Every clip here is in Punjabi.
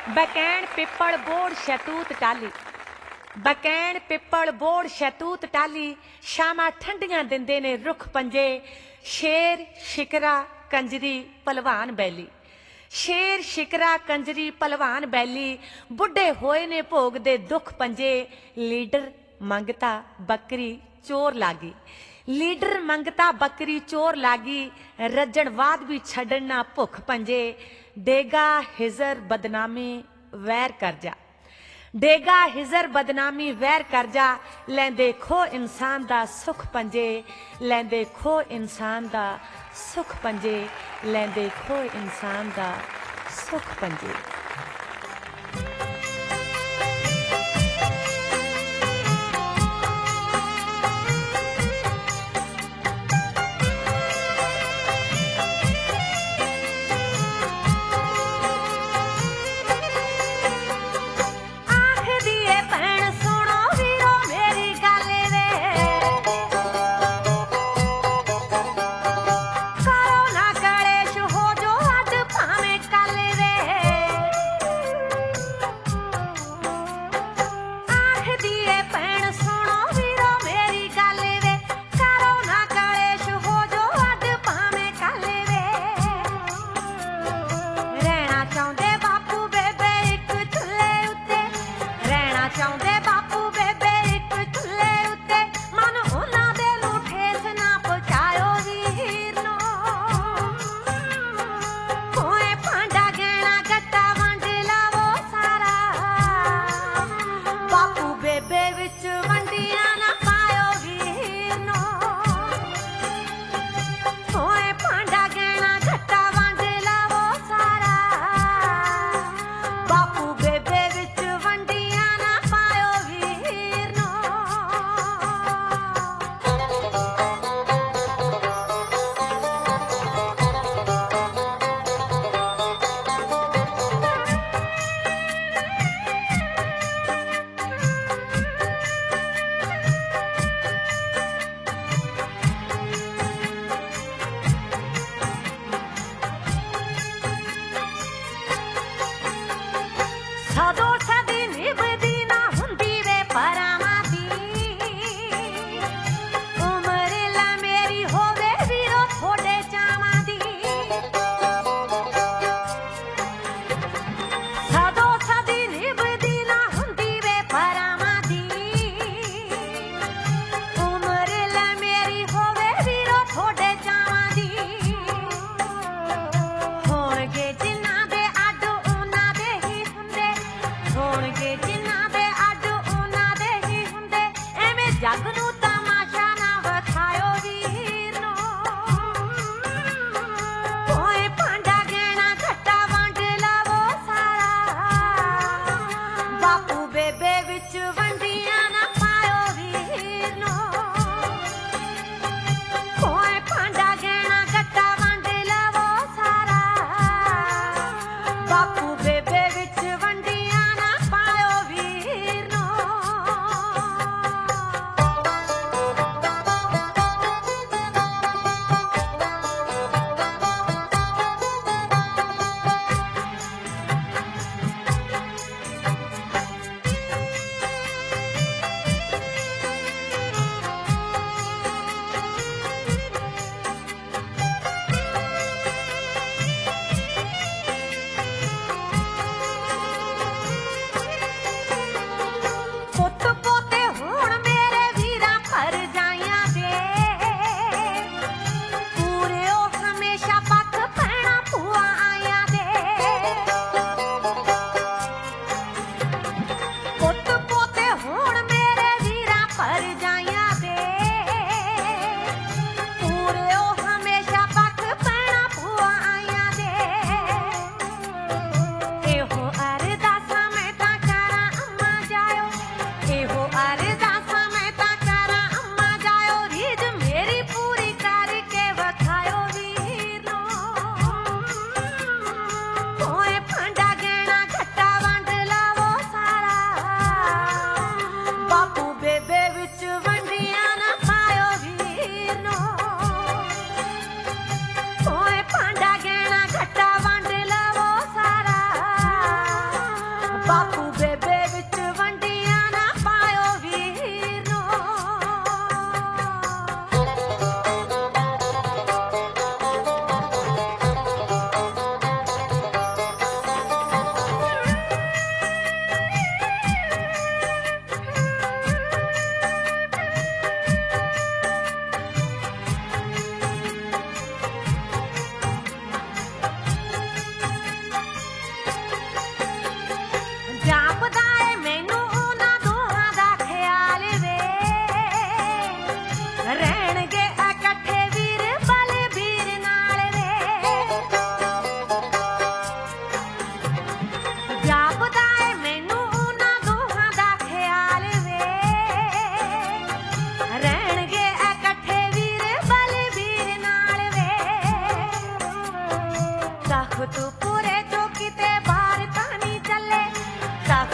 ਬਕੈਣ ਪਿੱਪਲ ਬੋੜ ਸ਼ੈਤੂਤ ਟਾਲੀ, ਬਕੈਣ ਪਿੱਪਲ ਬੋੜ ਸ਼ੈਤੂਤ ਟਾਲੀ, ਸ਼ਾਮਾਂ ਠੰਡੀਆਂ ਦਿੰਦੇ ਨੇ ਰੁੱਖ ਪੰਜੇ। ਸ਼ੇਰ ਸ਼ਿਕਰਾ ਕੰਜਰੀ ਭਲਵਾਨ ਬੈਲੀ, ਸ਼ੇਰ ਸ਼ਿਕਰਾ ਕੰਜਰੀ ਭਲਵਾਨ ਬੈਲੀ, ਬੁੱਢੇ ਹੋਏ ਨੇ ਭੋਗ ਦੇ ਦੁੱਖ ਪੰਜੇ। ਲੀਡਰ ਮੰਗਤਾ ਬੱਕਰੀ ਚੋਰ ਲਾਗੀ, ਲੀਡਰ ਮੰਗਤਾ ਬੱਕਰੀ ਚੋਰ ਲਾਗੀ, ਰੱਜਣ ਬਾਅਦ ਵੀ ਛੱਡਣ ਨਾ ਭੁੱਖ ਪੰਜੇ। ਡੇਗਾ ਹਿਜ਼ਰ ਬਦਨਾਮੀ ਵੈਰ ਕਰਜਾ, ਡੇਗਾ ਹਿਜ਼ਰ ਬਦਨਾਮੀ ਵੈਰ ਕਰਜਾ, ਲੈਂਦੇ ਖੋ ਇਨਸਾਨ ਦਾ ਸੁੱਖ ਪੰਜੇ, ਲੈਂਦੇ ਖੋ ਇਨਸਾਨ ਦਾ ਸੁੱਖ ਪੰਜੇ, ਲੈਂਦੇ ਖੋ ਇਨਸਾਨ ਦਾ ਸੁੱਖ ਪੰਜੇ।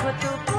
ਤੂੰ